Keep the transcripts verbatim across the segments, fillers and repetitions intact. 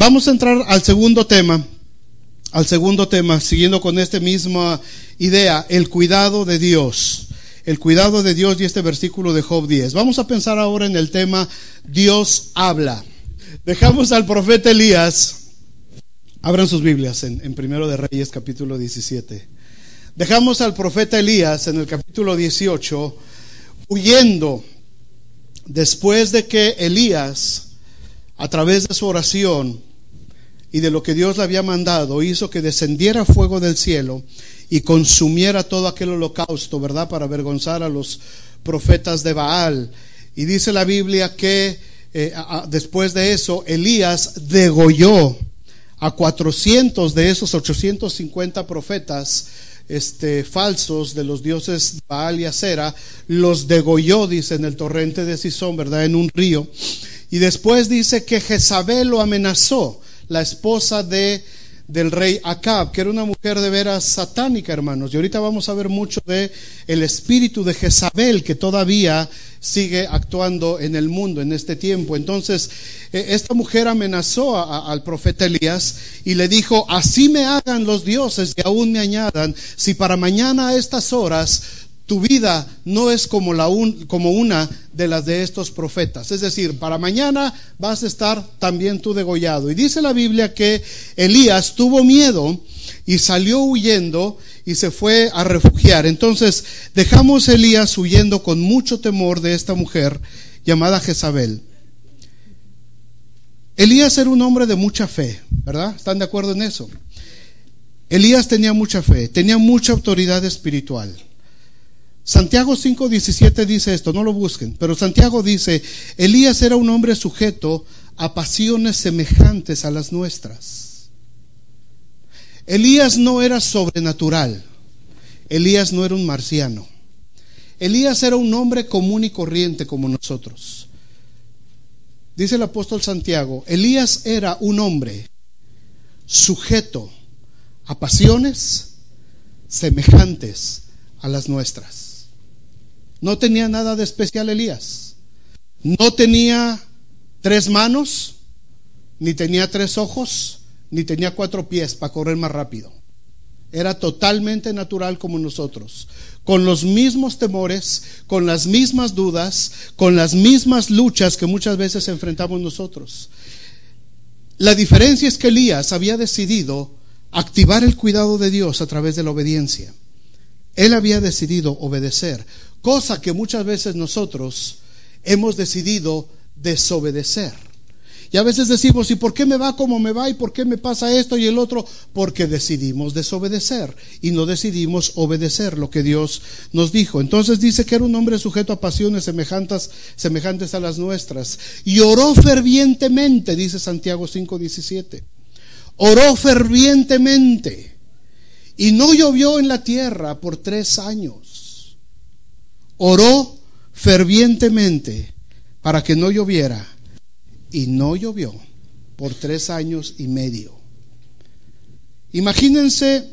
Vamos a entrar al segundo tema, al segundo tema, siguiendo con esta misma idea, el cuidado de Dios. El cuidado de Dios y este versículo de Job diez. Vamos a pensar ahora en el tema Dios habla. Dejamos al profeta Elías. Abran sus Biblias en, en Primero de Reyes capítulo diecisiete. Dejamos al profeta Elías en el capítulo dieciocho huyendo después de que Elías, a través de su oración y de lo que Dios le había mandado, hizo que descendiera fuego del cielo y consumiera todo aquel holocausto, ¿verdad? Para avergonzar a los profetas de Baal. Y dice la Biblia que eh, a, después de eso Elías degolló a cuatrocientos de esos ochocientos cincuenta profetas este, falsos de los dioses Baal y Acera. Los degolló, dice, en el torrente de Cisón, ¿verdad? En un río. Y después dice que Jezabel lo amenazó, la esposa de del rey Acab, que era una mujer de veras satánica, hermanos. Y ahorita vamos a ver mucho de el espíritu de Jezabel que todavía sigue actuando en el mundo en este tiempo. Entonces eh, esta mujer amenazó a, a, al profeta Elías y le dijo: así me hagan los dioses y aún me añadan, si para mañana a estas horas tu vida no es como, la un, como una de las de estos profetas. Es decir, para mañana vas a estar también tú degollado. Y dice la Biblia que Elías tuvo miedo y salió huyendo y se fue a refugiar. Entonces dejamos a Elías huyendo con mucho temor de esta mujer llamada Jezabel. Elías era un hombre de mucha fe, ¿verdad? ¿Están de acuerdo en eso? Elías tenía mucha fe, tenía mucha autoridad espiritual. Santiago cinco diecisiete dice esto, no lo busquen, pero Santiago dice: Elías era un hombre sujeto a pasiones semejantes a las nuestras. Elías no era sobrenatural. Elías no era un marciano. Elías era un hombre común y corriente como nosotros. Dice el apóstol Santiago: Elías era un hombre sujeto a pasiones semejantes a las nuestras. No tenía nada de especial Elías. No tenía tres manos, ni tenía tres ojos, ni tenía cuatro pies para correr más rápido. Era totalmente natural como nosotros, con los mismos temores, con las mismas dudas, con las mismas luchas que muchas veces enfrentamos nosotros. La diferencia es que Elías había decidido activar el cuidado de Dios a través de la obediencia. Él había decidido obedecer, cosa que muchas veces nosotros hemos decidido desobedecer. Y a veces decimos: ¿y por qué me va como me va? ¿Y por qué me pasa esto y el otro? Porque decidimos desobedecer y no decidimos obedecer lo que Dios nos dijo. Entonces dice que era un hombre sujeto a pasiones semejantes, semejantes a las nuestras. Y oró fervientemente, dice Santiago cinco diecisiete. Oró fervientemente. Y no llovió en la tierra por tres años. Oró fervientemente para que no lloviera. Y no llovió por tres años y medio. Imagínense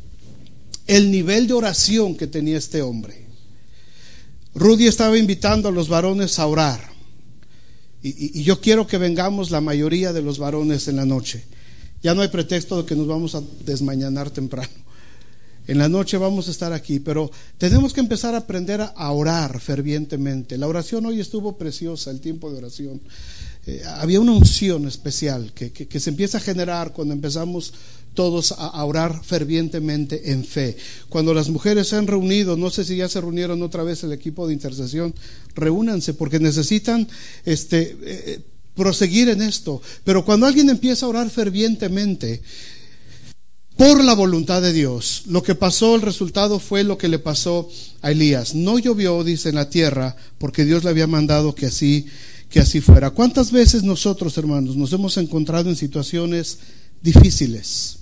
el nivel de oración que tenía este hombre. Rudy estaba invitando a los varones a orar. Y, y, y yo quiero que vengamos la mayoría de los varones en la noche. Ya no hay pretexto de que nos vamos a desmañanar temprano. En la noche vamos a estar aquí, pero tenemos que empezar a aprender a orar fervientemente. La oración hoy estuvo preciosa, el tiempo de oración. Eh, había una unción especial que, que, que se empieza a generar cuando empezamos todos a, a orar fervientemente en fe. Cuando las mujeres se han reunido, no sé si ya se reunieron otra vez el equipo de intercesión, reúnanse porque necesitan este, eh, proseguir en esto. Pero cuando alguien empieza a orar fervientemente por la voluntad de Dios, lo que pasó, el resultado fue lo que le pasó a Elías. No llovió, dice, en la tierra, porque Dios le había mandado que así, que así fuera. ¿Cuántas veces nosotros, hermanos, nos hemos encontrado en situaciones difíciles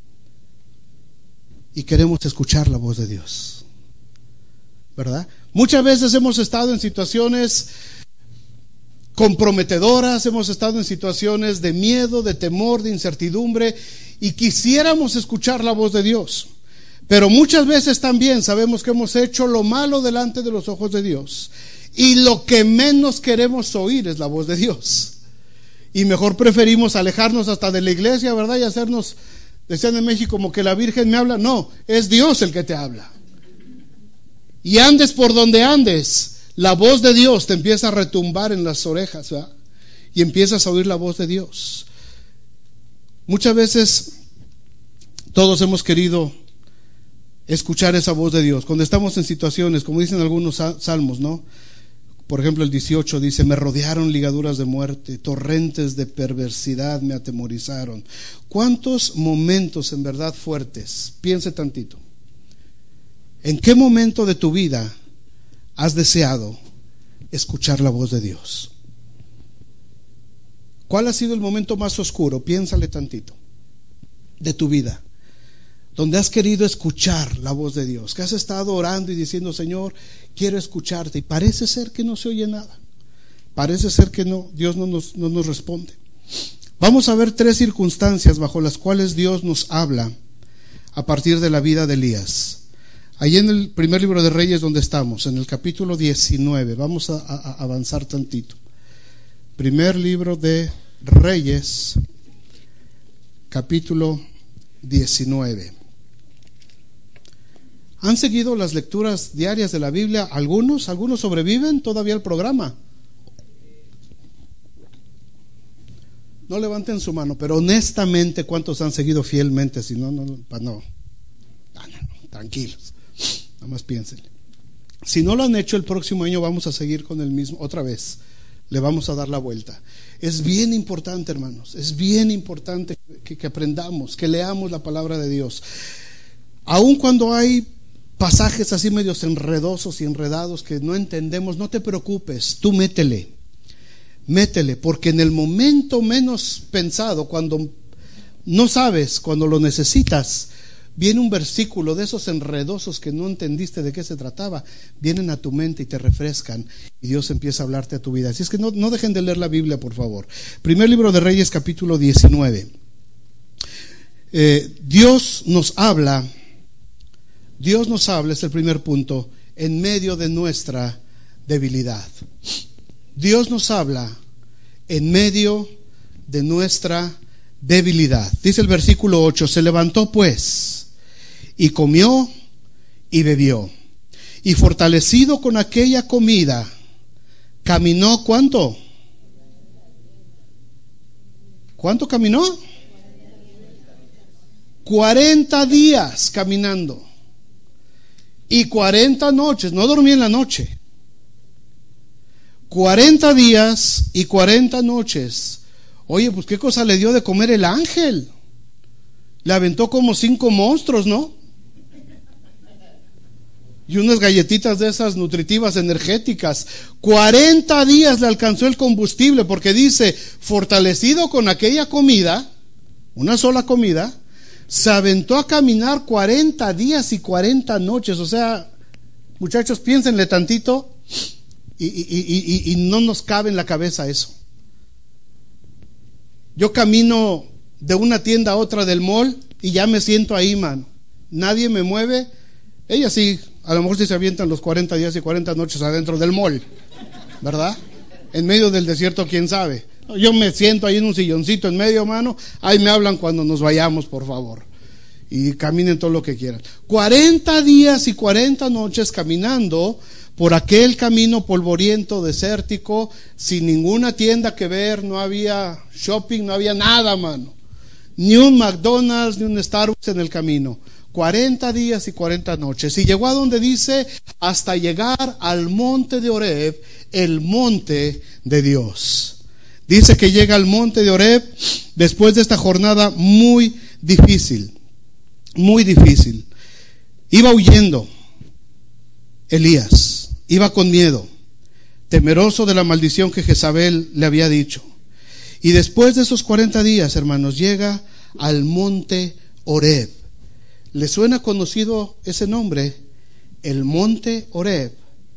y queremos escuchar la voz de Dios? ¿Verdad? Muchas veces hemos estado en situaciones comprometedoras, hemos estado en situaciones de miedo, de temor, de incertidumbre, y quisiéramos escuchar la voz de Dios. Pero muchas veces también sabemos que hemos hecho lo malo delante de los ojos de Dios, y lo que menos queremos oír es la voz de Dios. Y mejor preferimos alejarnos hasta de la iglesia, ¿verdad? Y hacernos, decían en México, como que la Virgen me habla. No, es Dios el que te habla. Y andes por donde andes, la voz de Dios te empieza a retumbar en las orejas, ¿verdad? Y empiezas a oír la voz de Dios. Muchas veces todos hemos querido escuchar esa voz de Dios cuando estamos en situaciones, como dicen algunos salmos, ¿no? Por ejemplo, el dieciocho dice: me rodearon ligaduras de muerte, torrentes de perversidad me atemorizaron. ¿Cuántos momentos en verdad fuertes? Piense tantito. ¿En qué momento de tu vida has deseado escuchar la voz de Dios? ¿Cuál ha sido el momento más oscuro? Piénsale tantito de tu vida, donde has querido escuchar la voz de Dios, que has estado orando y diciendo: Señor, quiero escucharte, y parece ser que no se oye nada, parece ser que no, Dios no nos, no nos responde. Vamos a ver tres circunstancias bajo las cuales Dios nos habla a partir de la vida de Elías. Ahí en el primer libro de Reyes, donde estamos, en el capítulo diecinueve, vamos a, a, a avanzar tantito. Primer libro de Reyes, capítulo diecinueve. ¿Han seguido las lecturas diarias de la Biblia? ¿Algunos? ¿Algunos sobreviven todavía al programa? No levanten su mano, pero honestamente, ¿cuántos han seguido fielmente? Si no, no, no, no, no, no, tranquilos, nada más piensen. Si no lo han hecho, el próximo año vamos a seguir con el mismo, otra vez, le vamos a dar la vuelta. Es bien importante, hermanos, es bien importante que, que aprendamos, que leamos la palabra de Dios. Aun cuando hay pasajes así medios enredosos y enredados que no entendemos, no te preocupes, tú métele, métele, porque en el momento menos pensado, cuando no sabes, cuando lo necesitas, viene un versículo de esos enredosos que no entendiste de qué se trataba, vienen a tu mente y te refrescan, y Dios empieza a hablarte a tu vida. Así es que no, no dejen de leer la Biblia, por favor. Primer libro de Reyes, capítulo diecinueve. Eh, Dios nos habla, Dios nos habla, es el primer punto, en medio de nuestra debilidad. Dios nos habla en medio de nuestra debilidad. Dice el versículo ocho: se levantó pues y comió y bebió, y fortalecido con aquella comida, caminó. ¿Cuánto? ¿Cuánto caminó? Cuarenta días caminando y cuarenta noches. No dormí en la noche. Cuarenta días y cuarenta noches. Oye, pues qué cosa le dio de comer el ángel. Le aventó como cinco monstruos, ¿no? Y unas galletitas de esas nutritivas energéticas. Cuarenta días le alcanzó el combustible, porque dice, fortalecido con aquella comida, una sola comida, se aventó a caminar cuarenta días y cuarenta noches. O sea, muchachos, piénsenle tantito y, y, y, y, y no nos cabe en la cabeza eso. Yo camino de una tienda a otra del mall y ya me siento ahí, mano. Nadie me mueve. Ella sí, a lo mejor sí se avientan los cuarenta días y cuarenta noches adentro del mall, ¿verdad? En medio del desierto, quién sabe. Yo me siento ahí en un silloncito en medio, mano. Ahí me hablan cuando nos vayamos, por favor. Y caminen todo lo que quieran. cuarenta días y cuarenta noches caminando por aquel camino polvoriento, desértico, sin ninguna tienda que ver. No había shopping, no había nada, mano. Ni un McDonald's, ni un Starbucks en el camino. cuarenta días y cuarenta noches. Y llegó a donde dice, hasta llegar al monte de Horeb, el monte de Dios. Dice que llega al monte de Horeb después de esta jornada muy difícil, muy difícil. Iba huyendo Elías, iba con miedo, temeroso de la maldición que Jezabel le había dicho. Y después de esos cuarenta días, hermanos, llega al monte Horeb. ¿Le suena conocido ese nombre? El monte Horeb.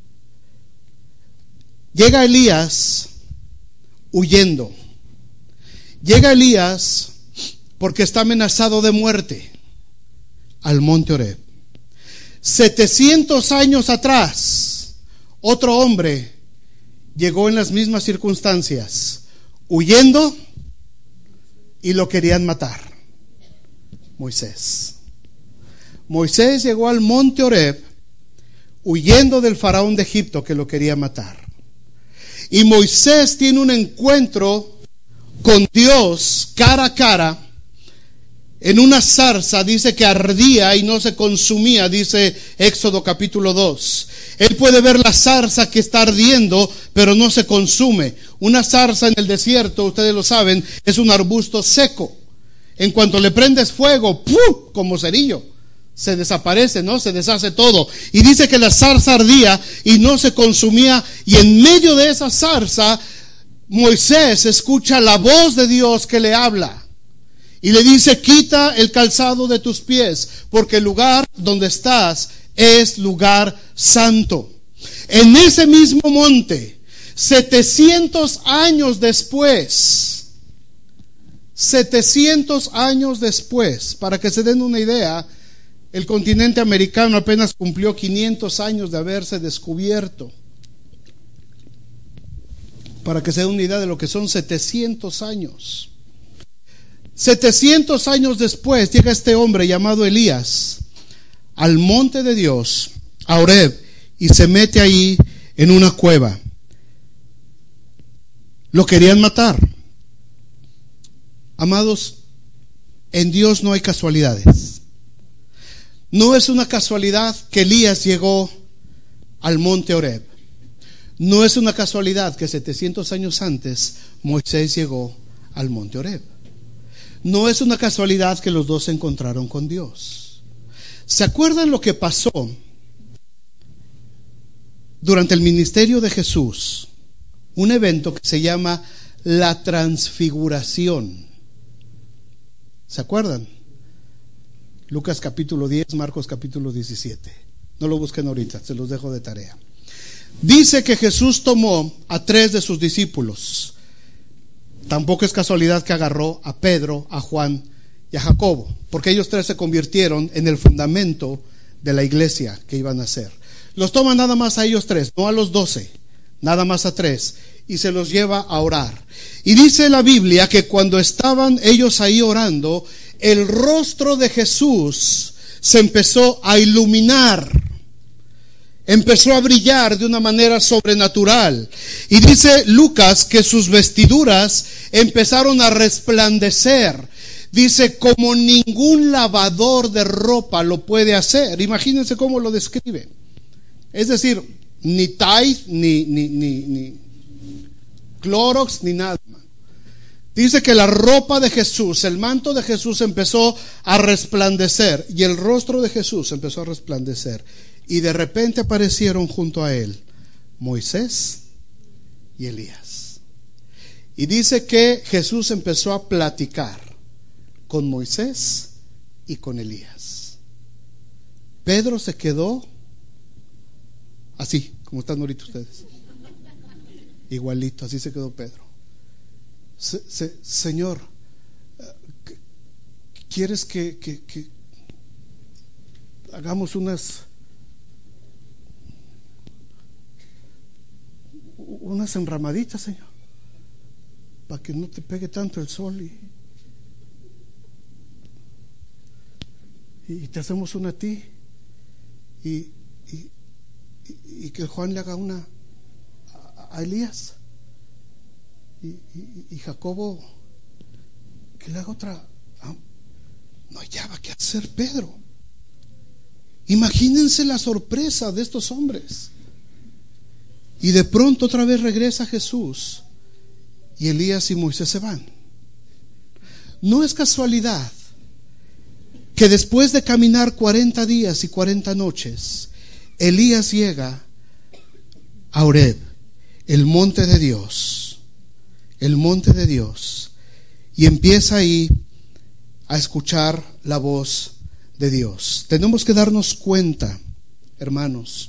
Llega Elías huyendo. Llega Elías porque está amenazado de muerte al monte Horeb. setecientos años atrás, otro hombre llegó en las mismas circunstancias, huyendo y lo querían matar. Moisés. Moisés llegó al monte Horeb huyendo del faraón de Egipto que lo quería matar. Y Moisés tiene un encuentro con Dios cara a cara en una zarza. Dice que ardía y no se consumía, dice Éxodo capítulo dos. Él puede ver la zarza que está ardiendo, pero no se consume. Una zarza en el desierto, ustedes lo saben, es un arbusto seco. En cuanto le prendes fuego, ¡pum!, como cerillo, se desaparece, ¿no? Se deshace todo. Y dice que la zarza ardía y no se consumía. Y en medio de esa zarza, Moisés escucha la voz de Dios que le habla. Y le dice: quita el calzado de tus pies, porque el lugar donde estás es lugar santo. En ese mismo monte, setecientos años después, setecientos años después, para que se den una idea, el continente americano apenas cumplió quinientos años de haberse descubierto. Para que se den una idea de lo que son setecientos años. setecientos años después llega este hombre llamado Elías al monte de Dios, a Horeb, y se mete ahí en una cueva. Lo querían matar. Amados, en Dios no hay casualidades. No es una casualidad que Elías llegó al monte Horeb. No es una casualidad que setecientos años antes Moisés llegó al monte Horeb. No es una casualidad que los dos se encontraron con Dios. ¿Se acuerdan lo que pasó durante el ministerio de Jesús? Un evento que se llama la transfiguración. ¿Se acuerdan? Lucas capítulo diez, Marcos capítulo diecisiete. No lo busquen ahorita, se los dejo de tarea. Dice que Jesús tomó a tres de sus discípulos. Tampoco es casualidad que agarró a Pedro, a Juan y a Jacobo, porque ellos tres se convirtieron en el fundamento de la iglesia que iban a hacer. Los toma nada más a ellos tres, no a los doce, nada más a tres, y se los lleva a orar. Y dice la Biblia que cuando estaban ellos ahí orando, el rostro de Jesús se empezó a iluminar, empezó a brillar de una manera sobrenatural. Y dice Lucas que sus vestiduras empezaron a resplandecer. Dice, como ningún lavador de ropa lo puede hacer. Imagínense cómo lo describe. Es decir, ni Tide, ni, ni, ni, ni Clorox, ni nada. Dice que la ropa de Jesús, el manto de Jesús empezó a resplandecer y el rostro de Jesús empezó a resplandecer. Y de repente aparecieron junto a él Moisés y Elías. Y dice que Jesús empezó a platicar con Moisés y con Elías. Pedro se quedó así, como están ahorita ustedes. Igualito, así se quedó Pedro. Se, se, Señor, ¿quieres que, que, que hagamos unas unas enramaditas, Señor, para que no te pegue tanto el sol y, y te hacemos una a ti y, y, y que Juan le haga una a, a Elías y, y, y Jacobo que le haga otra a, no hallaba qué hacer Pedro. Imagínense la sorpresa de estos hombres. Y de pronto otra vez regresa Jesús y Elías y Moisés se van. No es casualidad que después de caminar cuarenta días y cuarenta noches, Elías llega a Horeb, el monte de Dios, el monte de Dios, y empieza ahí a escuchar la voz de Dios. Tenemos que darnos cuenta, hermanos,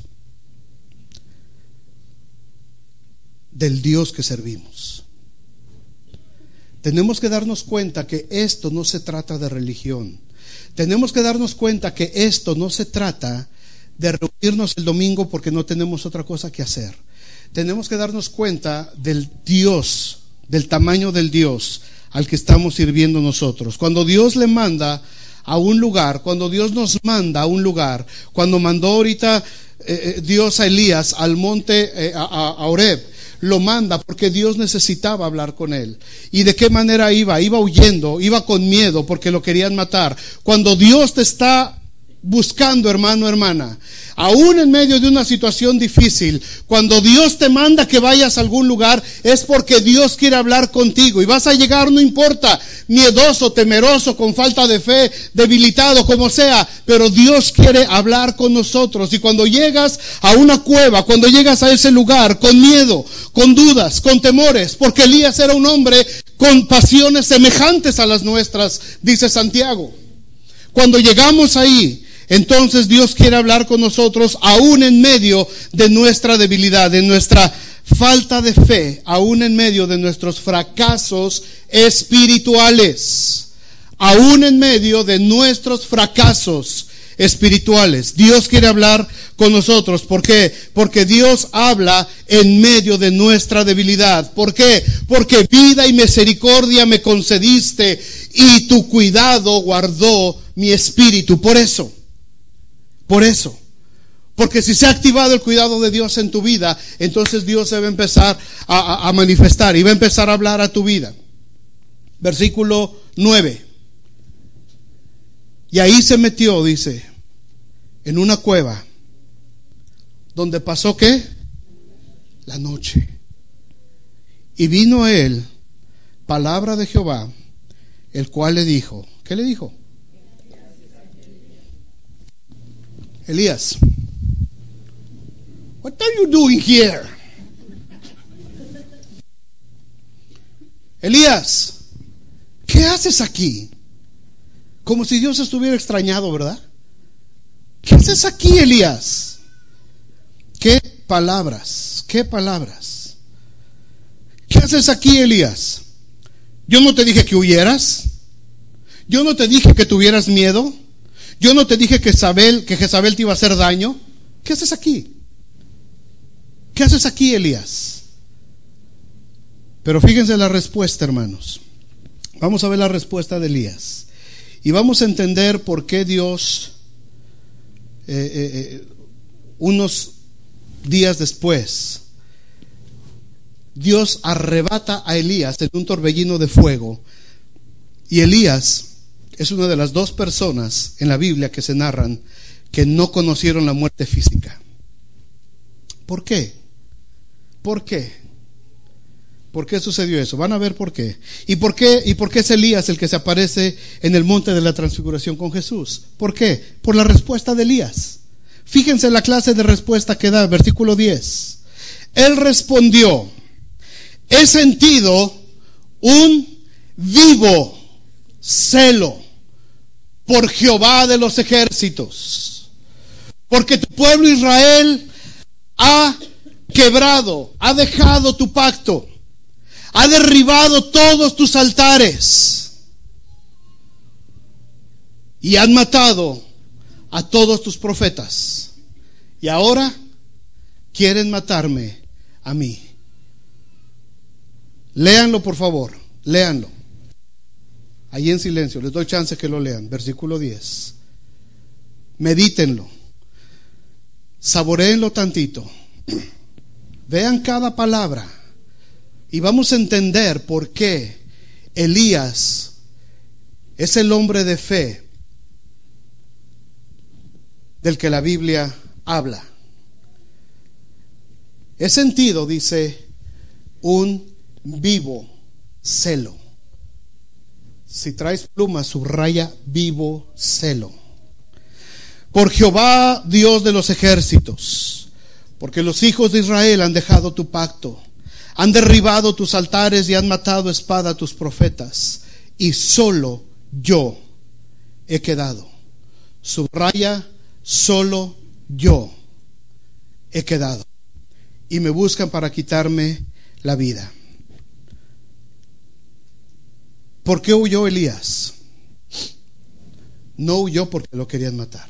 del Dios que servimos. Tenemos que darnos cuenta que esto no se trata de religión. Tenemos que darnos cuenta que esto no se trata de reunirnos el domingo porque no tenemos otra cosa que hacer. Tenemos que darnos cuenta del Dios del tamaño del Dios al que estamos sirviendo nosotros. Cuando Dios le manda a un lugar, cuando Dios nos manda a un lugar, cuando mandó ahorita eh, Dios a Elías al monte, eh, a, a Horeb, lo manda porque Dios necesitaba hablar con él. ¿Y de qué manera iba? Iba huyendo, iba con miedo porque lo querían matar. Cuando Dios te está buscando, hermano, hermana, aún en medio de una situación difícil, cuando Dios te manda que vayas a algún lugar, es porque Dios quiere hablar contigo. Y vas a llegar, no importa, miedoso, temeroso, con falta de fe, debilitado, como sea, pero Dios quiere hablar con nosotros. Y cuando llegas a una cueva, cuando llegas a ese lugar, con miedo, con dudas, con temores, porque Elías era un hombre con pasiones semejantes a las nuestras, dice Santiago. Cuando llegamos ahí, entonces Dios quiere hablar con nosotros aún en medio de nuestra debilidad, de nuestra falta de fe, aún en medio de nuestros fracasos espirituales, aún en medio de nuestros fracasos espirituales. Dios quiere hablar con nosotros. ¿Por qué? Porque Dios habla en medio de nuestra debilidad. ¿Por qué? Porque vida y misericordia me concediste y tu cuidado guardó mi espíritu. Por eso. Por eso, porque si se ha activado el cuidado de Dios en tu vida, entonces Dios se va a empezar a, a, a manifestar y va a empezar a hablar a tu vida. Versículo nueve. Y ahí se metió, dice, en una cueva, donde pasó ¿qué? La noche. Y vino a él palabra de Jehová, el cual le dijo, ¿qué le dijo? Elías, what are you doing here? Elías, ¿qué haces aquí? Como si Dios estuviera extrañado, ¿verdad? ¿Qué haces aquí, Elías? ¿Qué palabras? ¿Qué palabras? ¿Qué haces aquí, Elías? Yo no te dije que huyeras. Yo no te dije que tuvieras miedo. Yo no te dije que Jezabel, que Jezabel te iba a hacer daño. ¿Qué haces aquí? ¿Qué haces aquí, Elías? Pero fíjense la respuesta, hermanos. Vamos a ver la respuesta de Elías. Y vamos a entender por qué Dios, eh, eh, eh, unos días después, Dios arrebata a Elías en un torbellino de fuego. Y Elías es una de las dos personas en la Biblia que se narran que no conocieron la muerte física. ¿Por qué? ¿Por qué? ¿Por qué sucedió eso? Van a ver por qué. ¿Y por qué, y por qué es Elías el que se aparece en el monte de la transfiguración con Jesús? ¿Por qué? Por la respuesta de Elías. Fíjense la clase de respuesta que da, versículo diez. Él respondió: he sentido un vivo celo por Jehová de los ejércitos, porque tu pueblo Israel ha quebrado, ha dejado tu pacto, ha derribado todos tus altares y han matado a todos tus profetas, y ahora quieren matarme a mí. Léanlo, por favor, léanlo. Ahí en silencio, les doy chance que lo lean. Versículo diez. Medítenlo. Saboréenlo tantito. Vean cada palabra. Y vamos a entender por qué Elías es el hombre de fe del que la Biblia habla. He sentido, dice, un vivo celo. Si traes plumas, subraya vivo celo. Por Jehová, Dios de los ejércitos, porque los hijos de Israel han dejado tu pacto, han derribado tus altares y han matado a espada a tus profetas, y solo yo he quedado. Subraya, solo yo he quedado. Y me buscan para quitarme la vida. ¿Por qué huyó Elías? No huyó porque lo querían matar.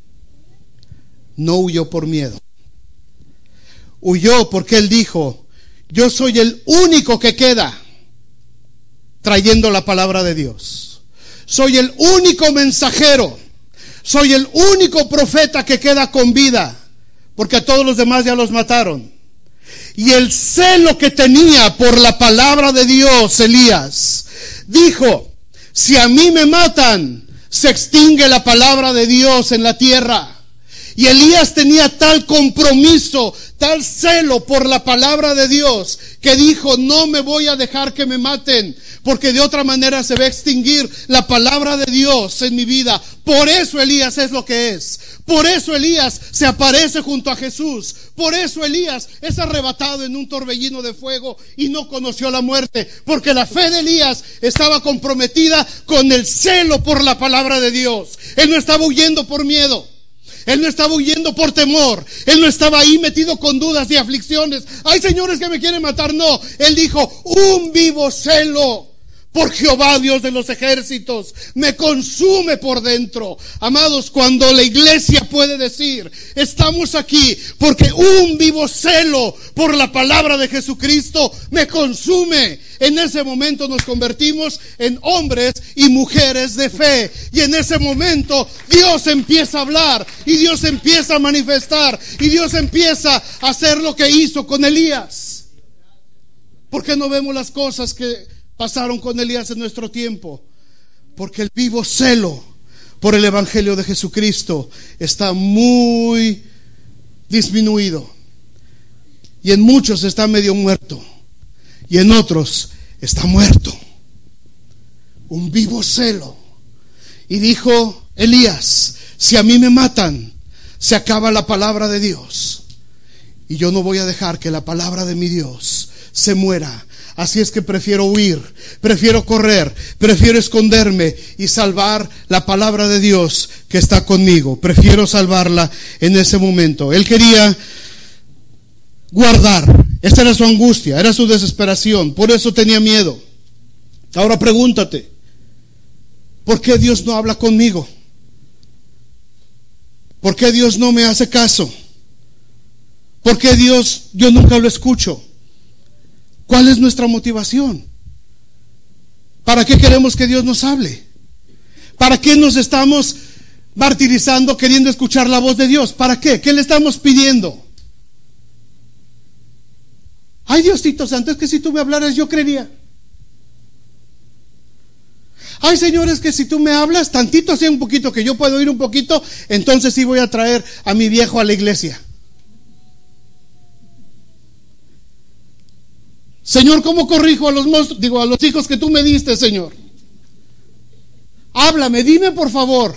No huyó por miedo. Huyó porque él dijo: yo soy el único que queda. trayendo la palabra de Dios. Soy el único mensajero. Soy el único profeta que queda con vida, porque a todos los demás ya los mataron. Y el celo que tenía por la palabra de Dios, Elías, dijo: si a mí me matan, se extingue la palabra de Dios en la tierra. Y Elías tenía tal compromiso, tal celo por la palabra de Dios, que dijo: no me voy a dejar que me maten, porque de otra manera se va a extinguir la palabra de Dios en mi vida. Por eso Elías es lo que es. Por eso Elías se aparece junto a Jesús. Por eso Elías es arrebatado en un torbellino de fuego y no conoció la muerte, porque la fe de Elías estaba comprometida con el celo por la palabra de Dios. Él no estaba huyendo por miedo. Él no estaba huyendo por temor. Él no estaba ahí metido con dudas y aflicciones. Hay señores que me quieren matar. No, él dijo: un vivo celo por Jehová, Dios de los ejércitos, me consume por dentro. Amados, cuando la iglesia puede decir: estamos aquí porque un vivo celo por la palabra de Jesucristo me consume, en ese momento nos convertimos en hombres y mujeres de fe. Y en ese momento Dios empieza a hablar, y Dios empieza a manifestar, y Dios empieza a hacer lo que hizo con Elías. ¿Por qué no vemos las cosas que pasaron con Elías en nuestro tiempo? Porque el vivo celo por el evangelio de Jesucristo está muy disminuido, y en muchos está medio muerto, y en otros está muerto. Un vivo celo. Y dijo Elías: si a mí me matan, se acaba la palabra de Dios, y yo no voy a dejar que la palabra de mi Dios se muera. Así es que prefiero huir, prefiero correr, prefiero esconderme y salvar la palabra de Dios que está conmigo. Prefiero salvarla en ese momento. Él quería guardar. Esta era su angustia, era su desesperación. Por eso tenía miedo. Ahora pregúntate: ¿por qué Dios no habla conmigo? ¿Por qué Dios no me hace caso? ¿Por qué Dios, yo nunca lo escucho? ¿Cuál es nuestra motivación? ¿Para qué queremos que Dios nos hable? ¿Para qué nos estamos martirizando queriendo escuchar la voz de Dios? ¿Para qué? ¿Qué le estamos pidiendo? Ay, Diosito Santo, es que si tú me hablaras yo creería. Ay, Señor, es que si tú me hablas tantito, así un poquito, que yo puedo oír un poquito, entonces sí voy a traer a mi viejo a la iglesia. Señor, ¿cómo corrijo a los monstruos? Digo, a los hijos que tú me diste, Señor. Háblame, dime por favor.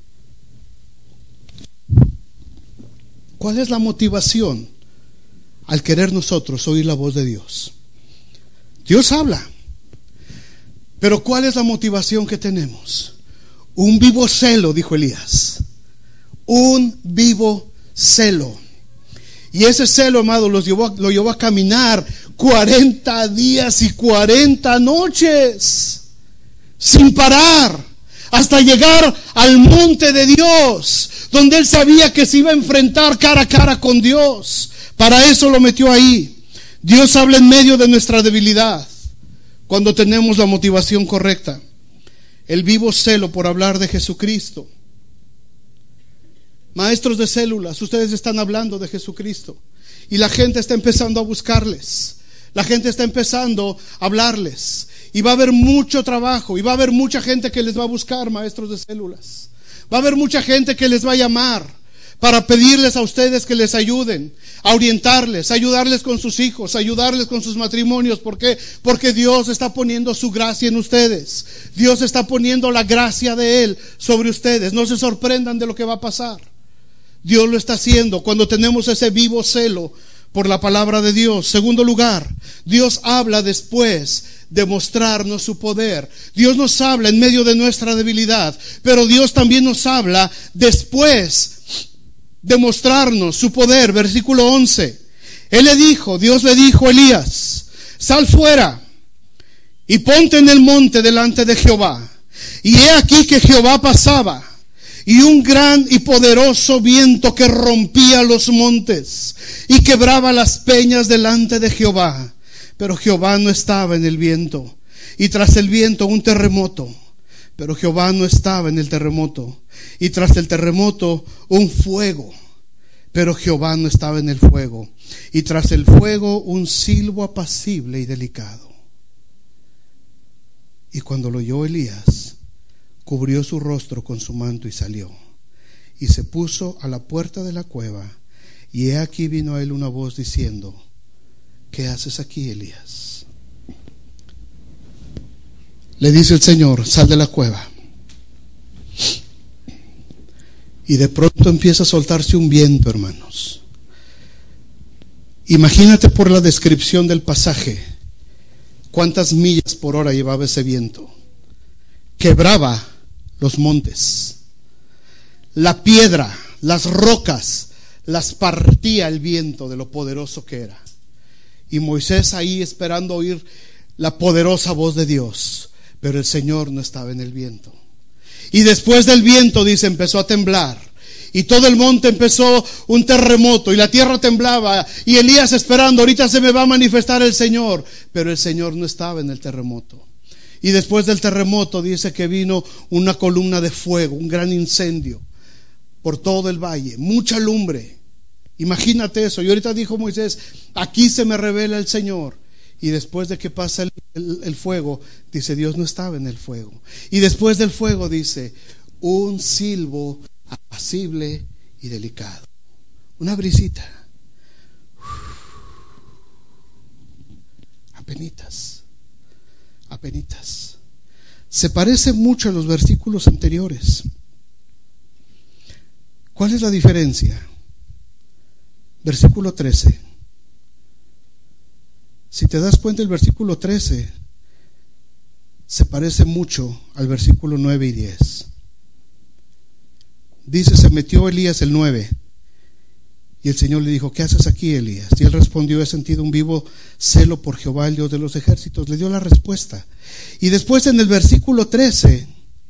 ¿Cuál es la motivación al querer nosotros oír la voz de Dios? Dios habla, pero ¿cuál es la motivación que tenemos? Un vivo celo, dijo Elías. Un vivo celo. Y ese celo, amado, los llevó, lo llevó a caminar cuarenta días y cuarenta noches sin parar, hasta llegar al monte de Dios, donde él sabía que se iba a enfrentar cara a cara con Dios. Para eso lo metió ahí. Dios habla en medio de nuestra debilidad, cuando tenemos la motivación correcta. El vivo celo por hablar de Jesucristo. Maestros de células, ustedes están hablando de Jesucristo, y la gente está empezando a buscarles. La gente está empezando a hablarles, y va a haber mucho trabajo, y va a haber mucha gente que les va a buscar, maestros de células. Va a haber mucha gente que les va a llamar para pedirles a ustedes que les ayuden, a orientarles, a ayudarles con sus hijos, a ayudarles con sus matrimonios. ¿Por qué? Porque Dios está poniendo su gracia en ustedes. Dios está poniendo la gracia de Él sobre ustedes. No se sorprendan de lo que va a pasar. Dios lo está haciendo cuando tenemos ese vivo celo por la palabra de Dios. Segundo lugar, Dios habla después de mostrarnos su poder. Dios nos habla en medio de nuestra debilidad, pero Dios también nos habla después de mostrarnos su poder. Versículo once. Él le dijo, Dios le dijo a Elías: sal fuera y ponte en el monte delante de Jehová. Y he aquí que Jehová pasaba, y un gran y poderoso viento que rompía los montes y quebraba las peñas delante de Jehová. Pero Jehová no estaba en el viento. y tras el viento un terremoto. Pero Jehová no estaba en el terremoto. Y tras el terremoto un fuego. Pero Jehová no estaba en el fuego. Y tras el fuego un silbo apacible y delicado. Y cuando lo oyó Elías, cubrió su rostro con su manto y salió. Y se puso a la puerta de la cueva. Y he aquí vino a él una voz diciendo: ¿qué haces aquí, Elías? Le dice el Señor: sal de la cueva. Y de pronto empieza a soltarse un viento, hermanos. Imagínate por la descripción del pasaje cuántas millas por hora llevaba ese viento. Quebraba los montes, la piedra, las rocas, las partía el viento de lo poderoso que era. Y Moisés ahí esperando oír la poderosa voz de Dios. Pero el Señor no estaba en el viento. Y después del viento, dice, empezó a temblar. Y todo el monte empezó un terremoto. Y la tierra temblaba. Y Elías esperando, ahorita se me va a manifestar el Señor. Pero el Señor no estaba en el terremoto. Y después del terremoto dice que vino una columna de fuego, un gran incendio por todo el valle. Mucha lumbre. Imagínate eso. Y ahorita dijo Moisés: aquí se me revela el Señor. Y después de que pasa el, el, el fuego, dice, Dios no estaba en el fuego. Y después del fuego, dice, un silbo apacible y delicado. Una brisita. Apenitas. Apenitas. Se parece mucho a los versículos anteriores. ¿Cuál es la diferencia? Versículo trece. Si te das cuenta, el versículo trece se parece mucho al versículo nueve y diez. Dice: se metió Elías, el nueve, y el Señor le dijo: ¿qué haces aquí, Elías? Y él respondió: he sentido un vivo celo por Jehová, el Dios de los ejércitos. Le dio la respuesta. Y después en el versículo trece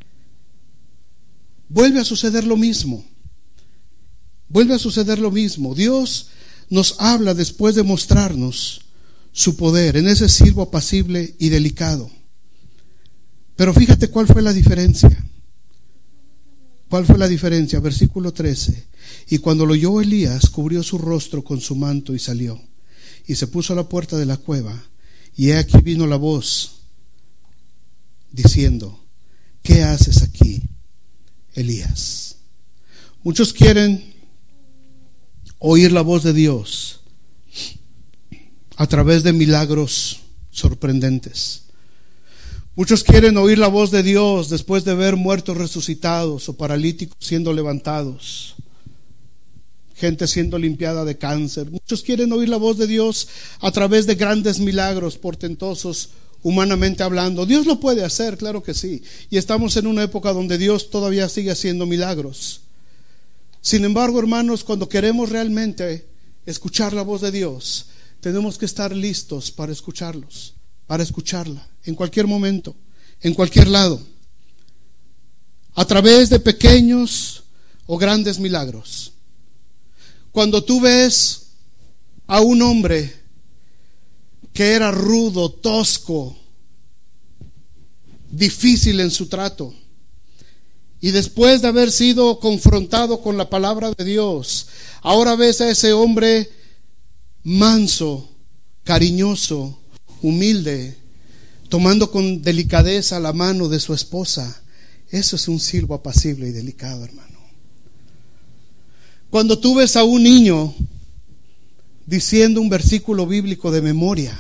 vuelve a suceder lo mismo. Vuelve a suceder lo mismo. Dios nos habla después de mostrarnos su poder en ese silbo apacible y delicado. Pero fíjate cuál fue la diferencia. ¿Cuál fue la diferencia? Versículo trece. Y cuando lo oyó Elías, cubrió su rostro con su manto y salió. Y se puso a la puerta de la cueva. Y he aquí vino la voz diciendo: ¿qué haces aquí, Elías? Muchos quieren oír la voz de Dios a través de milagros sorprendentes. Muchos quieren oír la voz de Dios después de ver muertos resucitados o paralíticos siendo levantados, gente siendo limpiada de cáncer. Muchos quieren oír la voz de Dios a través de grandes milagros portentosos, humanamente hablando. Dios lo puede hacer, claro que sí. Y estamos en una época donde Dios todavía sigue haciendo milagros. Sin embargo, hermanos, cuando queremos realmente escuchar la voz de Dios, tenemos que estar listos para escucharlos, para escucharla, en cualquier momento, en cualquier lado, a través de pequeños o grandes milagros. Cuando tú ves a un hombre que era rudo, tosco, difícil en su trato, y después de haber sido confrontado con la palabra de Dios, ahora ves a ese hombre manso, cariñoso, humilde, tomando con delicadeza la mano de su esposa. Eso es un silbo apacible y delicado, hermano. Cuando tú ves a un niño diciendo un versículo bíblico de memoria,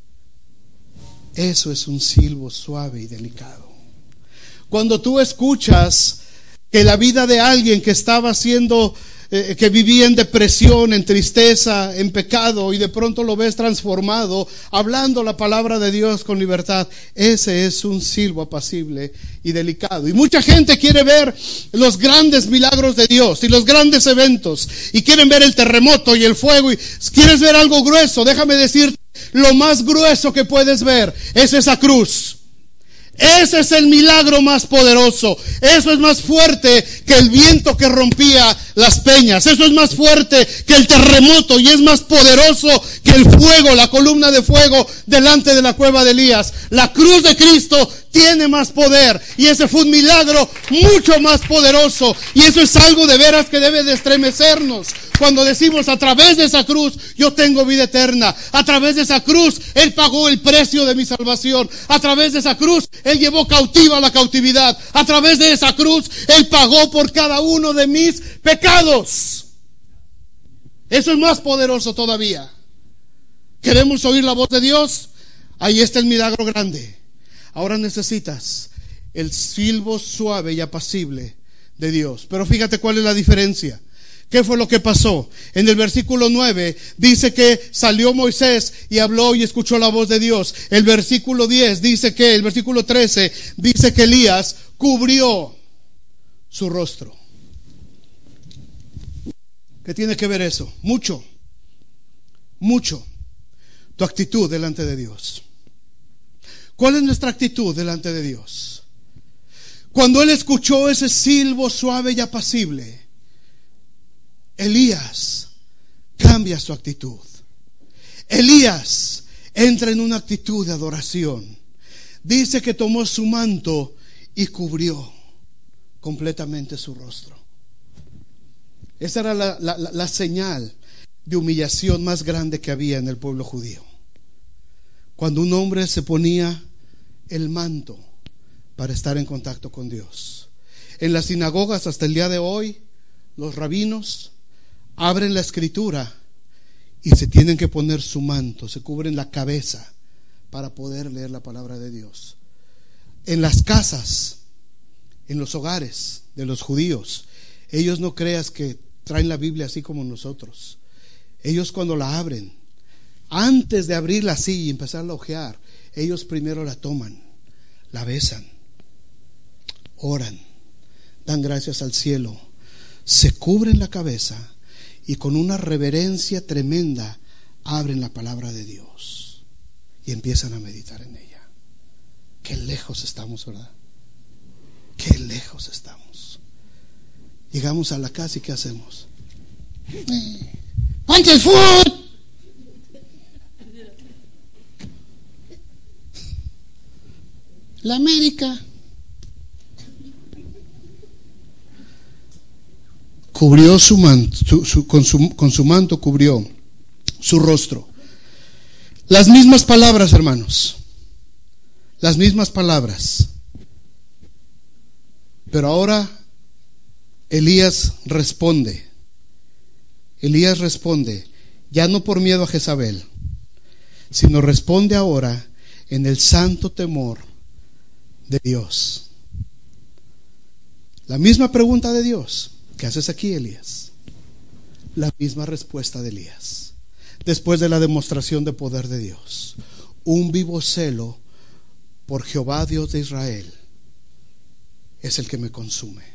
eso es un silbo suave y delicado. Cuando tú escuchas que la vida de alguien que estaba siendo Eh, que vivía en depresión, en tristeza, en pecado, y de pronto lo ves transformado, hablando la palabra de Dios con libertad, ese es un silbo apacible y delicado. Y mucha gente quiere ver los grandes milagros de Dios y los grandes eventos, y quieren ver el terremoto y el fuego, y quieres ver algo grueso. Déjame decirte, lo más grueso que puedes ver es esa cruz. Ese es el milagro más poderoso. Eso es más fuerte que el viento que rompía las peñas. Eso es más fuerte que el terremoto y es más poderoso que el fuego, la columna de fuego delante de la cueva de Elías. La cruz de Cristo tiene más poder y ese fue un milagro mucho más poderoso, y eso es algo de veras que debe de estremecernos cuando decimos: a través de esa cruz yo tengo vida eterna, a través de esa cruz Él pagó el precio de mi salvación, a través de esa cruz Él llevó cautiva la cautividad, a través de esa cruz Él pagó por cada uno de mis pecados. Eso es más poderoso todavía. ¿Queremos oír la voz de Dios? Ahí está el milagro grande. Ahora necesitas el silbo suave y apacible de Dios. Pero fíjate cuál es la diferencia. ¿Qué fue lo que pasó? En el versículo nueve dice que salió Moisés y habló y escuchó la voz de Dios. El versículo diez dice que, el versículo trece dice que Elías cubrió su rostro. ¿Qué tiene que ver eso? Mucho, mucho. Tu actitud delante de Dios. ¿Cuál es nuestra actitud delante de Dios? Cuando él escuchó ese silbo suave y apacible, Elías cambia su actitud. Elías entra en una actitud de adoración. Dice que tomó su manto y cubrió completamente su rostro. Esa era la, la, la señal de humillación más grande que había en el pueblo judío. Cuando un hombre se ponía el manto para estar en contacto con Dios. En las sinagogas hasta el día de hoy, los rabinos abren la escritura y se tienen que poner su manto, se cubren la cabeza para poder leer la palabra de Dios. En las casas, en los hogares de los judíos, ellos no creas que traen la Biblia así como nosotros. Ellos cuando la abren, antes de abrirla así y empezar a hojear, ellos primero la toman, la besan, oran, dan gracias al cielo, se cubren la cabeza y con una reverencia tremenda abren la palabra de Dios y empiezan a meditar en ella. Qué lejos estamos, ¿verdad? Qué lejos estamos. Llegamos a la casa y ¿qué hacemos? ¡Ponte el fútbol! La América. Cubrió su manto, su, su, con, su, con su manto cubrió su rostro. Las mismas palabras, hermanos. Las mismas palabras. Pero ahora Elías responde. Elías responde, ya no por miedo a Jezabel, sino responde ahora en el santo temor de Dios. La misma pregunta de Dios: ¿qué haces aquí, Elías? La misma respuesta de Elías, después de la demostración de poder de Dios. Un vivo celo por Jehová Dios de Israel es el que me consume,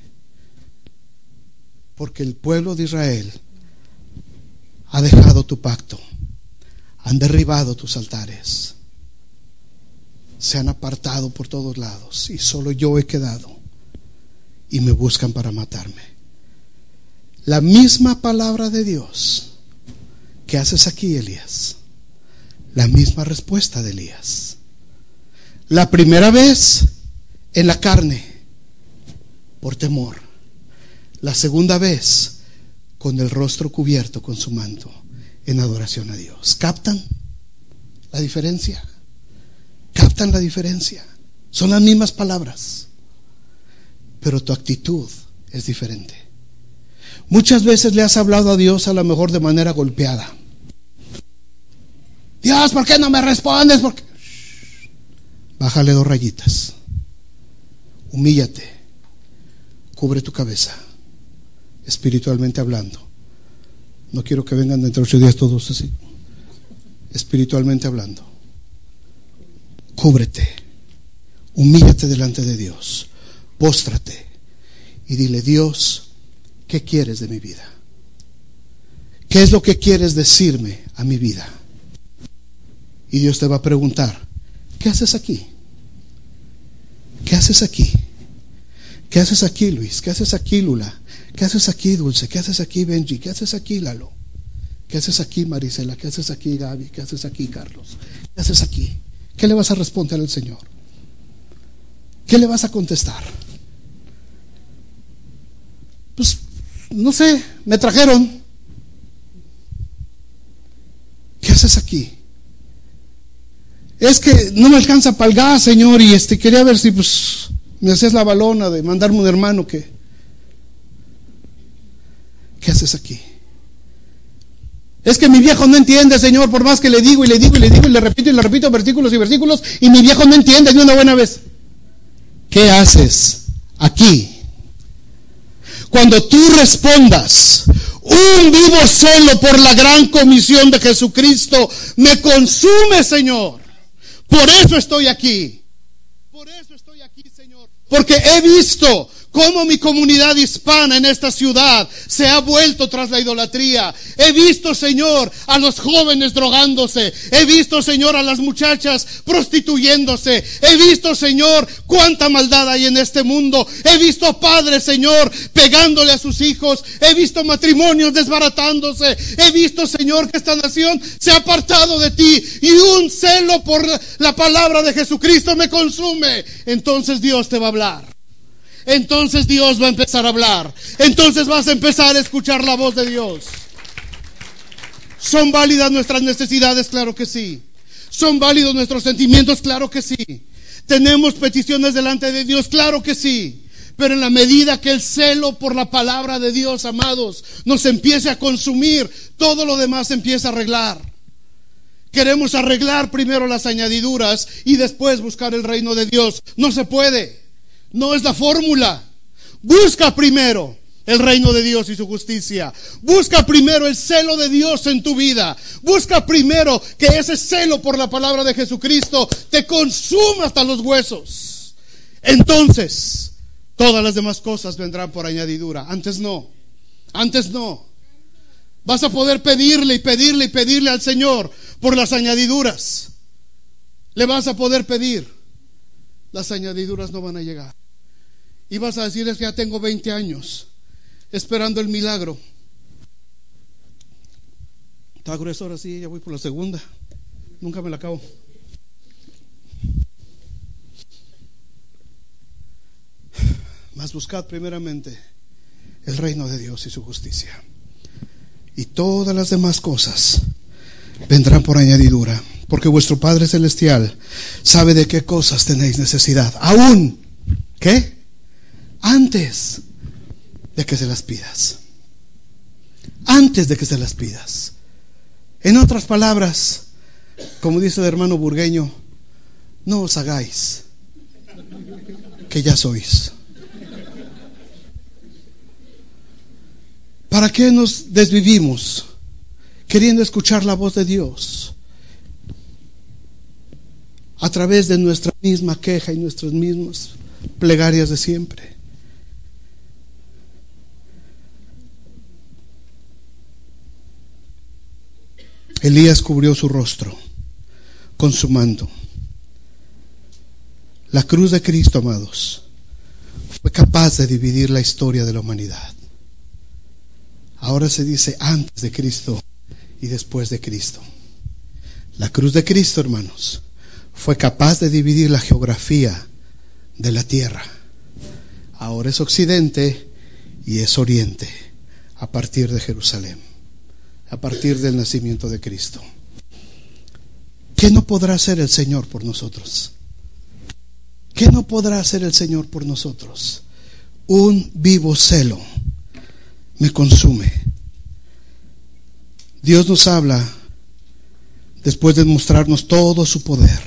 porque el pueblo de Israel ha dejado tu pacto, han derribado tus altares, se han apartado por todos lados y solo yo he quedado y me buscan para matarme. La misma palabra de Dios: ¿qué haces aquí, Elías? La misma respuesta de Elías. La primera vez en la carne, por temor. La segunda vez con el rostro cubierto con su manto, en adoración a Dios. ¿Captan la diferencia? ¿Captan la diferencia? Son las mismas palabras, pero tu actitud es diferente. Muchas veces le has hablado a Dios a lo mejor de manera golpeada. Dios, ¿por qué no me respondes? ¿Por qué? Shh. Bájale dos rayitas. Humíllate. Cubre tu cabeza, espiritualmente hablando. No quiero que vengan dentro de ocho días todos así. Espiritualmente hablando, cúbrete, humíllate delante de Dios, póstrate y dile: Dios, ¿qué quieres de mi vida? ¿Qué es lo que quieres decirme a mi vida? Y Dios te va a preguntar: ¿qué haces aquí? ¿qué haces aquí? ¿Qué haces aquí, Luis? ¿Qué haces aquí, Lula? ¿Qué haces aquí, Dulce? ¿Qué haces aquí, Benji? ¿Qué haces aquí, Lalo? ¿Qué haces aquí, Marisela? ¿Qué haces aquí, Gaby? ¿Qué haces aquí, Carlos? ¿Qué haces aquí? ¿Qué le vas a responder al Señor? ¿Qué le vas a contestar? Pues, no sé, me trajeron. ¿Qué haces aquí? Es que no me alcanza para el gas, Señor, y este quería ver si pues me hacías la balona de mandarme un hermano que... ¿Qué haces aquí? Es que mi viejo no entiende, Señor, por más que le digo y le digo y le digo y le repito y le repito versículos y versículos, y mi viejo no entiende ni una buena vez. ¿Qué haces aquí? Cuando tú respondas, un vivo celo por la gran comisión de Jesucristo me consume, Señor. Por eso estoy aquí. Por eso estoy aquí, Señor. Porque he visto cómo mi comunidad hispana en esta ciudad se ha vuelto tras la idolatría. He visto, Señor, a los jóvenes drogándose. He visto, Señor, a las muchachas prostituyéndose. He visto, Señor, cuánta maldad hay en este mundo. He visto padres, Señor, pegándole a sus hijos. He visto matrimonios desbaratándose. He visto, Señor, que esta nación se ha apartado de ti, y un celo por la palabra de Jesucristo me consume. Entonces Dios te va a hablar. Entonces Dios va a empezar a hablar. Entonces vas a empezar a escuchar la voz de Dios. ¿Son válidas nuestras necesidades? Claro que sí. ¿Son válidos nuestros sentimientos? Claro que sí. ¿Tenemos peticiones delante de Dios? Claro que sí. Pero en la medida que el celo por la palabra de Dios, amados, nos empiece a consumir, todo lo demás se empieza a arreglar. Queremos arreglar primero las añadiduras y después buscar el reino de Dios. No se puede. No es la fórmula. Busca primero el reino de Dios y su justicia. Busca primero el celo de Dios en tu vida. Busca primero que ese celo por la palabra de Jesucristo te consuma hasta los huesos. Entonces, todas las demás cosas vendrán por añadidura. Antes no. Antes no. Vas a poder pedirle y pedirle y pedirle al Señor por las añadiduras. Le vas a poder pedir. Las añadiduras no van a llegar. Y vas a decir: es que ya tengo veinte años esperando el milagro. Está grueso ahora sí, ya voy por la segunda. Nunca me la acabo. Mas buscad primeramente el reino de Dios y su justicia, y todas las demás cosas vendrán por añadidura. Porque vuestro Padre Celestial sabe de qué cosas tenéis necesidad, aún, ¿qué? Antes de que se las pidas. Antes de que se las pidas. En otras palabras, como dice el hermano burgueño, no os hagáis que ya sois. ¿Para qué nos desvivimos queriendo escuchar la voz de Dios a través de nuestra misma queja y nuestras mismas plegarias de siempre? Elías cubrió su rostro con su manto. La cruz de Cristo, amados, fue capaz de dividir la historia de la humanidad. Ahora se dice antes de Cristo y después de Cristo. La cruz de Cristo, hermanos, fue capaz de dividir la geografía de la tierra. Ahora es occidente y es oriente, a partir de Jerusalén, a partir del nacimiento de Cristo. ¿Qué no podrá hacer el Señor por nosotros? ¿Qué no podrá hacer el Señor por nosotros? Un vivo celo me consume. Dios nos habla después de mostrarnos todo su poder.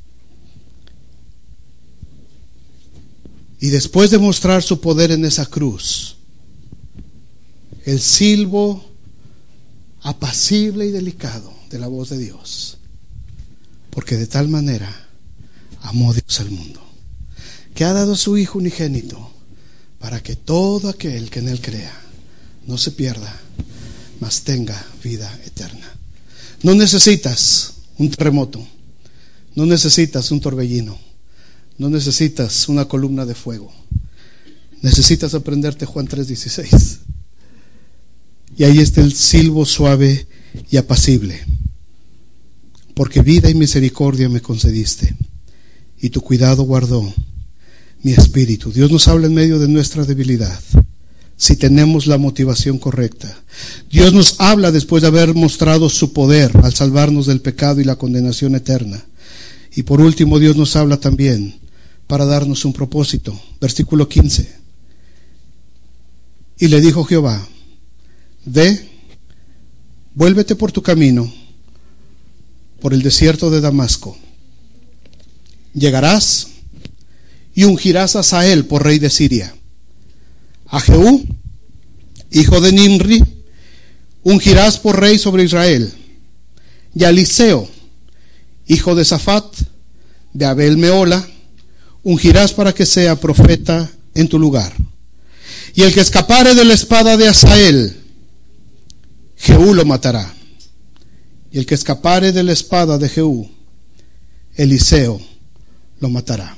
Y después de mostrar su poder en esa cruz, el silbo apacible y delicado de la voz de Dios, porque de tal manera amó Dios al mundo, que ha dado a su Hijo unigénito, para que todo aquel que en él crea no se pierda, mas tenga vida eterna. No necesitas un terremoto, no necesitas un torbellino, no necesitas una columna de fuego. Necesitas aprenderte Juan tres dieciséis. Y ahí está el silbo suave y apacible. Porque vida y misericordia me concediste, y tu cuidado guardó mi espíritu. Dios nos habla en medio de nuestra debilidad, si tenemos la motivación correcta. Dios nos habla después de haber mostrado su poder al salvarnos del pecado y la condenación eterna. Y por último, Dios nos habla también para darnos un propósito. Versículo quince. Y le dijo Jehová: ve, vuélvete por tu camino, por el desierto de Damasco. Llegarás y ungirás a Hazael por rey de Siria. A Jehú, hijo de Nimri, ungirás por rey sobre Israel. Y a Eliseo, hijo de Safat, de Abel Meola, ungirás para que sea profeta en tu lugar. Y el que escapare de la espada de Hazael, Jehú lo matará. Y el que escapare de la espada de Jehú, Eliseo lo matará.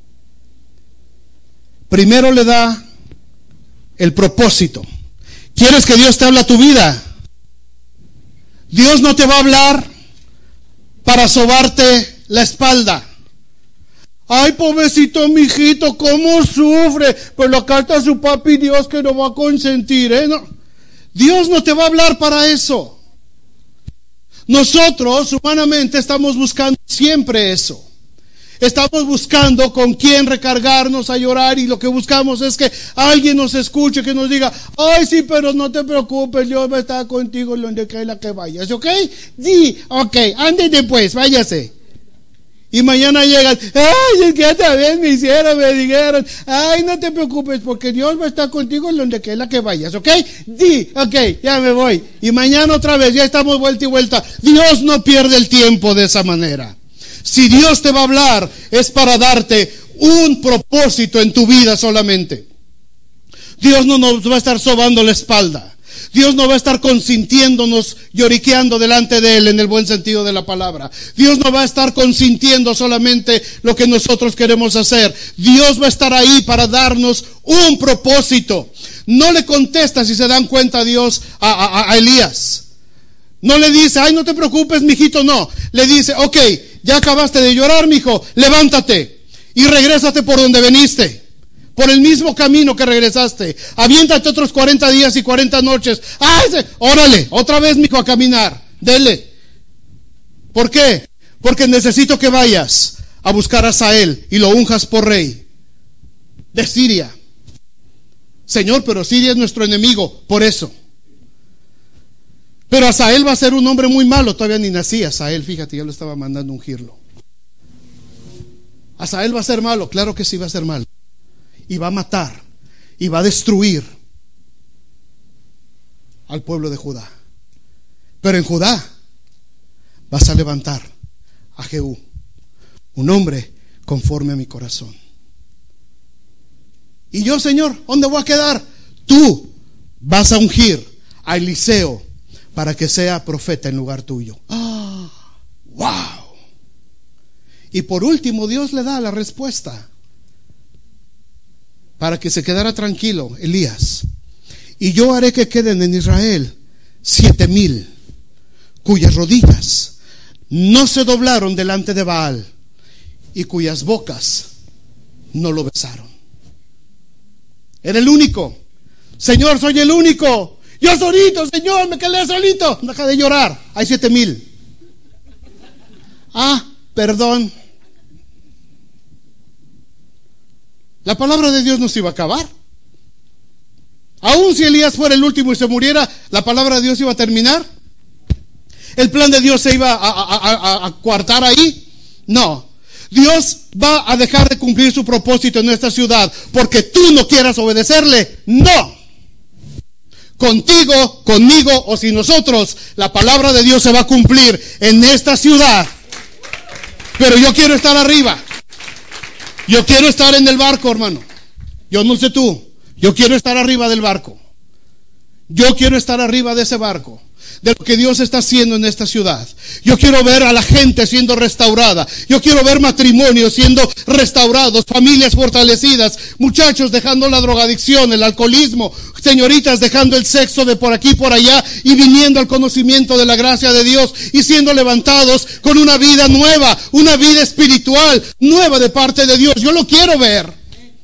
Primero le da el propósito. ¿Quieres que Dios te hable a tu vida? Dios no te va a hablar para sobarte la espalda. Ay, pobrecito mijito, cómo sufre. Pero la carta a su papi Dios que no va a consentir, ¿eh? No. Dios no te va a hablar para eso. Nosotros humanamente estamos buscando siempre eso. Estamos buscando con quién recargarnos a llorar, y lo que buscamos es que alguien nos escuche, que nos diga: ay, sí, pero no te preocupes, Dios va a estar contigo donde quiera que vayas, ¿ok? Sí, ok, ándete pues, váyase. Y mañana llegan: ay, es que otra vez me hicieron, me dijeron: ay, no te preocupes, porque Dios va a estar contigo donde quiera que vayas, ¿ok? Sí, ok, ya me voy. Y mañana otra vez, ya estamos vuelta y vuelta. Dios no pierde el tiempo de esa manera. Si Dios te va a hablar, es para darte un propósito en tu vida solamente. Dios no nos va a estar sobando la espalda. Dios no va a estar consintiéndonos, lloriqueando delante de Él en el buen sentido de la palabra. Dios no va a estar consintiendo solamente lo que nosotros queremos hacer. Dios va a estar ahí para darnos un propósito. No le contesta, si se dan cuenta, Dios a, a, a Elías. No le dice: ay, no te preocupes, mijito, no. Le dice: ok, ya acabaste de llorar, mijo, levántate y regrésate por donde veniste, por el mismo camino que regresaste. Aviéntate otros cuarenta días y cuarenta noches. ¡Ah, ese! Órale, otra vez, mijo, a caminar. Dele. ¿Por qué? Porque necesito que vayas a buscar a Hazael y lo unjas por rey de Siria. Señor, pero Siria es nuestro enemigo, por eso. Pero Hazael va a ser un hombre muy malo. Todavía ni nacía Hazael, fíjate, ya lo estaba mandando ungirlo. Hazael va a ser malo, claro que sí va a ser malo. Y va a matar, y va a destruir al pueblo de Judá. Pero en Judá vas a levantar a Jehú, un hombre conforme a mi corazón. Y yo, Señor, ¿dónde voy a quedar? Tú vas a ungir a Eliseo para que sea profeta en lugar tuyo. ¡Ah! ¡Wow! Y por último, Dios le da la respuesta para que se quedara tranquilo Elías. Y yo haré que queden en Israel siete mil cuyas rodillas no se doblaron delante de Baal y cuyas bocas no lo besaron. Era el único. Señor, soy el único. Yo solito, Señor, me quedé solito. Deja de llorar. Hay siete mil. Ah, perdón. La palabra de Dios no se iba a acabar. Aún si Elías fuera el último y se muriera, la palabra de Dios iba a terminar. ¿El plan de Dios se iba a, a, a, a coartar ahí? No. Dios va a dejar de cumplir su propósito en esta ciudad porque tú no quieras obedecerle. No. Contigo, conmigo o sin nosotros, la palabra de Dios se va a cumplir en esta ciudad. Pero yo quiero estar arriba. Yo quiero estar en el barco, hermano. Yo no sé tú. Yo quiero estar arriba del barco. Yo quiero estar arriba de ese barco. de lo que Dios está haciendo en esta ciudad. Yo quiero ver a la gente siendo restaurada. Yo quiero ver matrimonios siendo restaurados, familias fortalecidas, muchachos dejando la drogadicción, el alcoholismo, señoritas dejando el sexo de por aquí por allá y viniendo al conocimiento de la gracia de Dios y siendo levantados con una vida nueva, una vida espiritual nueva de parte de Dios. Yo lo quiero ver.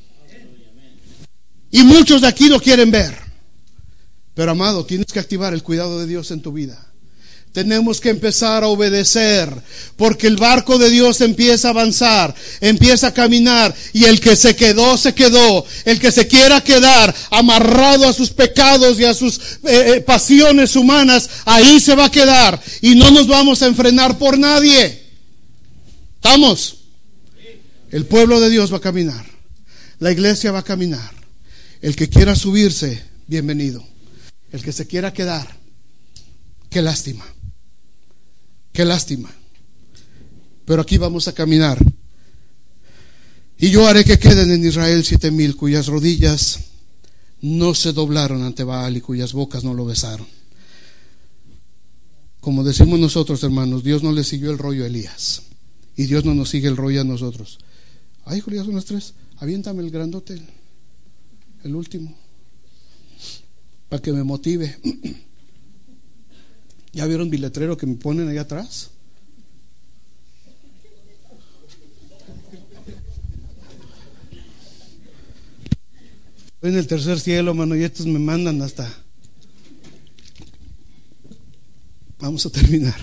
Y muchos de aquí lo quieren ver. Pero amado, tienes que activar el cuidado de Dios en tu vida. Tenemos que empezar a obedecer, porque el barco de Dios empieza a avanzar, empieza a caminar, y el que se quedó, se quedó. El que se quiera quedar amarrado a sus pecados y a sus eh, eh, pasiones humanas, ahí se va a quedar, y no nos vamos a enfrenar por nadie. ¿Estamos? El pueblo de Dios va a caminar, la iglesia va a caminar. El que quiera subirse, bienvenido. El que se quiera quedar, qué lástima, qué lástima. Pero aquí vamos a caminar. Y yo haré que queden en Israel siete mil cuyas rodillas no se doblaron ante Baal y cuyas bocas no lo besaron. Como decimos nosotros, hermanos, Dios no le siguió el rollo a Elías, y Dios no nos sigue el rollo a nosotros. Ay, Julián, son las tres. Aviéntame el grandote, el último, para que me motive. ¿Ya vieron mi letrero que me ponen ahí atrás? Estoy en el tercer cielo, mano, y estos me mandan hasta... Vamos a terminar.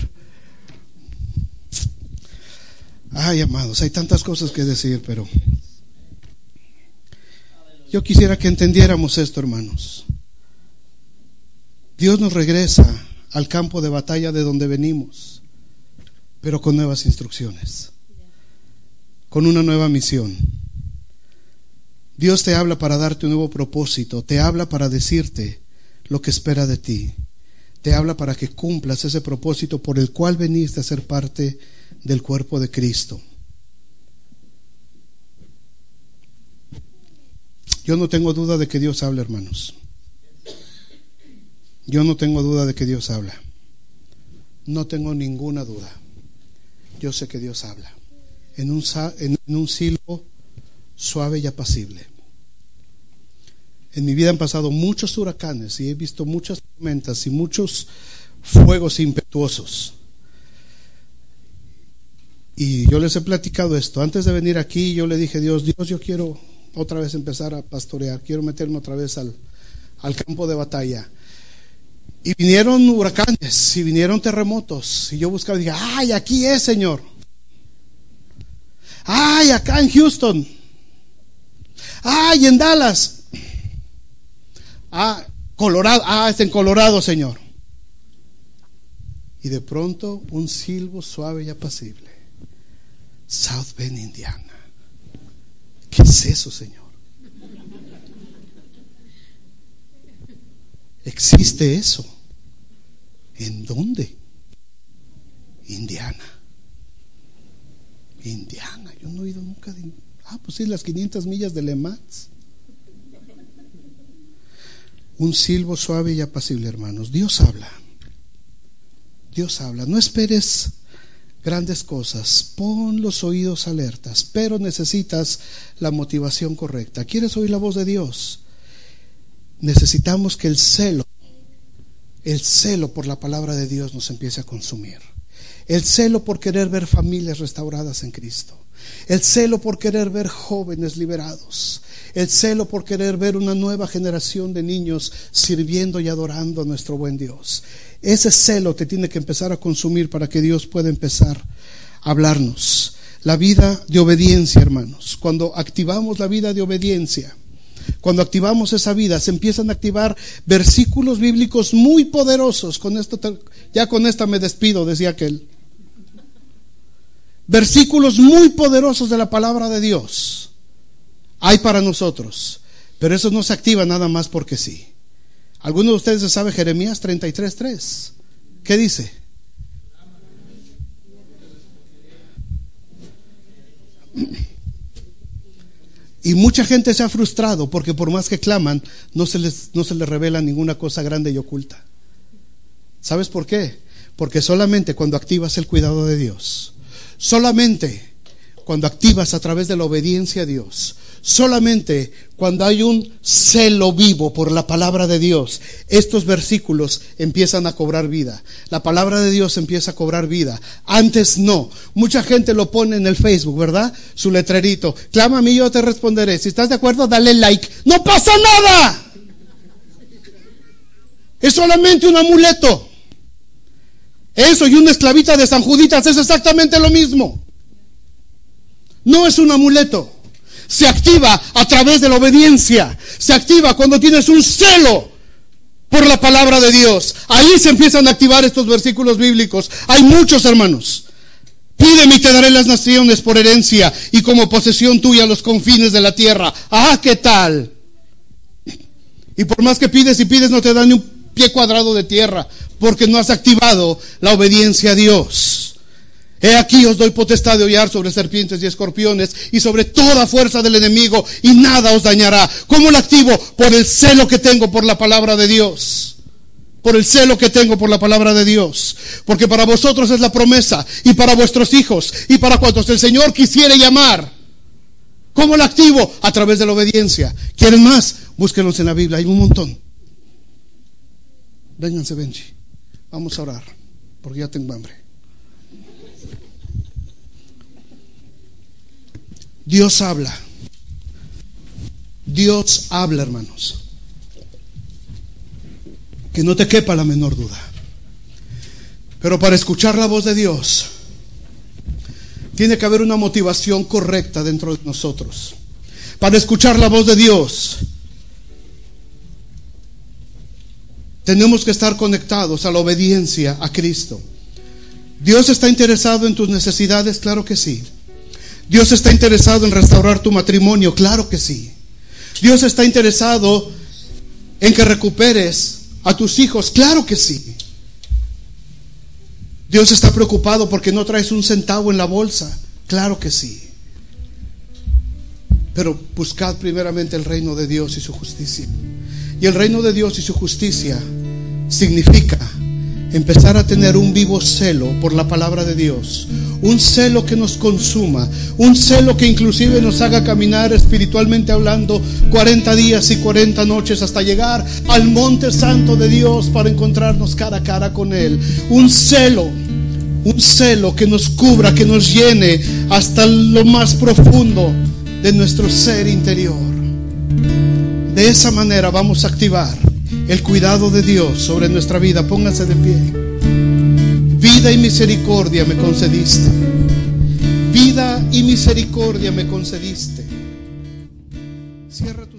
Ay, amados, hay tantas cosas que decir, pero yo quisiera que entendiéramos esto, hermanos. Dios nos regresa al campo de batalla de donde venimos, pero con nuevas instrucciones, con una nueva misión. Dios te habla para darte un nuevo propósito, te habla para decirte lo que espera de ti, te habla para que cumplas ese propósito por el cual veniste a ser parte del cuerpo de Cristo. Yo no tengo duda de que Dios habla, hermanos. Yo no tengo duda de que Dios habla. No tengo ninguna duda. Yo sé que Dios habla en un, en un silbo suave y apacible. En mi vida han pasado muchos huracanes y he visto muchas tormentas y muchos fuegos impetuosos. Y yo les he platicado esto. Antes de venir aquí, yo le dije a Dios, Dios, yo quiero otra vez empezar a pastorear, quiero meterme otra vez al, al campo de batalla. Y vinieron huracanes y vinieron terremotos, y yo buscaba y dije, ay, aquí es, Señor. Ay, acá en Houston. Ay, en Dallas. Ah, Colorado. Ah, está en Colorado, Señor. Y de pronto un silbo suave y apacible. South Bend, Indiana. ¿Qué es eso, Señor? ¿Existe eso? ¿En dónde? Indiana. Indiana, yo no he ido nunca de... Ah, pues sí, las quinientas millas de Le Mans. Un silbo suave y apacible, hermanos. Dios habla. Dios habla. No esperes grandes cosas. Pon los oídos alertas, pero necesitas la motivación correcta. ¿Quieres oír la voz de Dios? Necesitamos que el celo, el celo por la palabra de Dios nos empiece a consumir. El celo por querer ver familias restauradas en Cristo. El celo por querer ver jóvenes liberados. El celo por querer ver una nueva generación de niños sirviendo y adorando a nuestro buen Dios. Ese celo te tiene que empezar a consumir para que Dios pueda empezar a hablarnos. La vida de obediencia, hermanos. Cuando activamos la vida de obediencia, cuando activamos esa vida, se empiezan a activar versículos bíblicos muy poderosos. Con esto te, ya con esta me despido, decía aquel. Versículos muy poderosos de la palabra de Dios hay para nosotros, pero eso no se activa nada más porque sí. ¿Alguno de ustedes sabe Jeremías treinta y tres tres? ¿Qué dice? Y mucha gente se ha frustrado porque por más que claman, no se les, no se les revela ninguna cosa grande y oculta. ¿Sabes por qué? Porque solamente cuando activas el cuidado de Dios, solamente cuando activas a través de la obediencia a Dios, solamente cuando hay un celo vivo por la palabra de Dios, estos versículos empiezan a cobrar vida. La palabra de Dios empieza a cobrar vida. Antes no. Mucha gente lo pone en el Facebook, ¿verdad? Su letrerito. Clama a mí, yo te responderé. Si estás de acuerdo, dale like. ¡No pasa nada! Es solamente un amuleto. Eso y una esclavita de San Juditas es exactamente lo mismo. No es un amuleto. Se activa a través de la obediencia. Se activa cuando tienes un celo por la palabra de Dios. Ahí se empiezan a activar estos versículos bíblicos. Hay muchos, hermanos. Pídeme y te daré las naciones por herencia y como posesión tuya los confines de la tierra. Ah, ¿qué tal? Y por más que pides y pides, no te dan ni un pie cuadrado de tierra, porque no has activado la obediencia a Dios. He aquí os doy potestad de hollar sobre serpientes y escorpiones y sobre toda fuerza del enemigo, y nada os dañará. ¿Cómo lo activo? Por el celo que tengo por la palabra de Dios. Por el celo que tengo por la palabra de Dios. Porque para vosotros es la promesa, y para vuestros hijos, y para cuantos el Señor quisiere llamar. ¿Cómo lo activo? A través de la obediencia. ¿Quieren más? Búsquenlos en la Biblia, hay un montón. Vénganse, Benji. Vamos a orar, porque ya tengo hambre. Dios habla. Dios habla, hermanos. Que no te quepa la menor duda. Pero para escuchar la voz de Dios, tiene que haber una motivación correcta dentro de nosotros. Para escuchar la voz de Dios, tenemos que estar conectados a la obediencia a Cristo. ¿Dios está interesado en tus necesidades? Claro que sí. ¿Dios está interesado en restaurar tu matrimonio? Claro que sí. ¿Dios está interesado en que recuperes a tus hijos? Claro que sí. ¿Dios está preocupado porque no traes un centavo en la bolsa? Claro que sí. Pero buscad primeramente el reino de Dios y su justicia. Y el reino de Dios y su justicia significa empezar a tener un vivo celo por la palabra de Dios, un celo que nos consuma, un celo que inclusive nos haga caminar espiritualmente hablando cuarenta días y cuarenta noches hasta llegar al monte santo de Dios para encontrarnos cara a cara con Él. Un celo, un celo que nos cubra, que nos llene hasta lo más profundo de nuestro ser interior. De esa manera vamos a activar el cuidado de Dios sobre nuestra vida. Pónganse de pie. Vida y misericordia me concediste. Vida y misericordia me concediste. Cierra tu